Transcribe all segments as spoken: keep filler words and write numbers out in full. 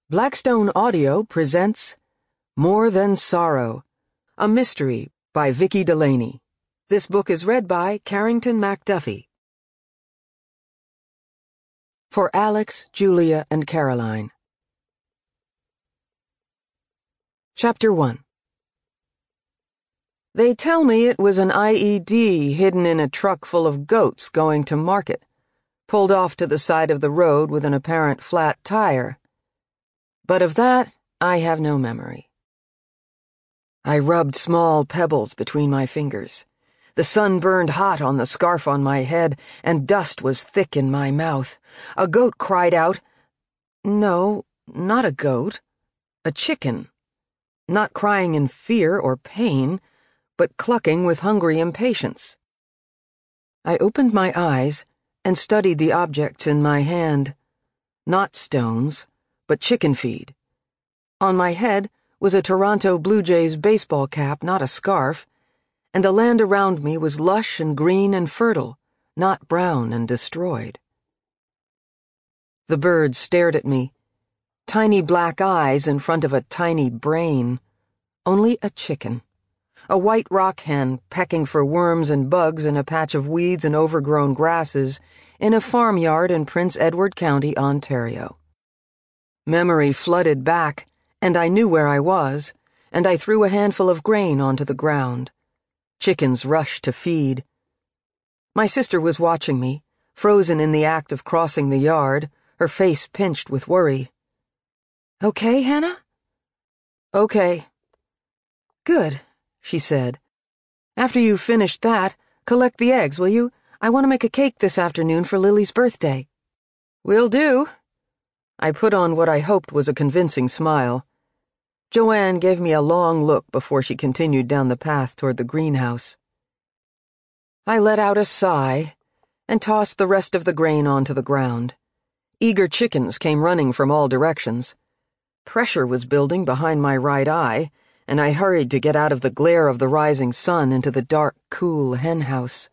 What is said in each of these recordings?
Blackstone Audio presents More Than Sorrow, a mystery by Vicki Delaney. This book is read by Carrington McDuffie. For Alex, Julia, and Caroline. Chapter one. They tell me it was an I E D hidden in a truck full of goats going to market, pulled off to the side of the road with an apparent flat tire. But of that, I have no memory. I rubbed small pebbles between my fingers. The sun burned hot on the scarf on my head, and dust was thick in my mouth. A goat cried out. No, not a goat. A chicken. Not crying in fear or pain, but clucking with hungry impatience. I opened my eyes and studied the objects in my hand. Not stones, but chicken feed. On my head was a Toronto Blue Jays baseball cap, not a scarf, and the land around me was lush and green and fertile, not brown and destroyed. The birds stared at me, tiny black eyes in front of a tiny brain. Only a chicken. A white rock hen pecking for worms and bugs in a patch of weeds and overgrown grasses in a farmyard in Prince Edward County, Ontario. Memory flooded back, and I knew where I was, and I threw a handful of grain onto the ground. Chickens rushed to feed. My sister was watching me, frozen in the act of crossing the yard, her face pinched with worry. "Okay, Hannah?" "Okay." "Good," she said. "After you've finished that, collect the eggs, will you? I want to make a cake this afternoon for Lily's birthday." "Will do." I put on what I hoped was a convincing smile. Joanne gave me a long look before she continued down the path toward the greenhouse. I let out a sigh and tossed the rest of the grain onto the ground. Eager chickens came running from all directions. Pressure was building behind my right eye, and I hurried to get out of the glare of the rising sun into the dark, cool henhouse.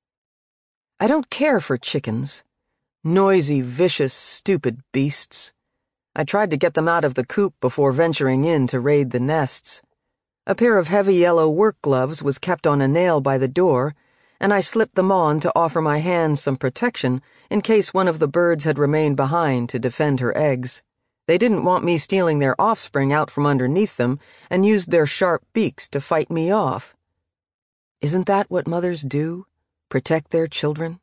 I don't care for chickens. Noisy, vicious, stupid beasts. I tried to get them out of the coop before venturing in to raid the nests. A pair of heavy yellow work gloves was kept on a nail by the door, and I slipped them on to offer my hands some protection in case one of the birds had remained behind to defend her eggs. They didn't want me stealing their offspring out from underneath them and used their sharp beaks to fight me off. Isn't that what mothers do? Protect their children?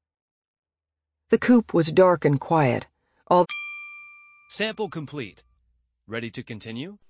The coop was dark and quiet. All Sample complete. Ready to continue?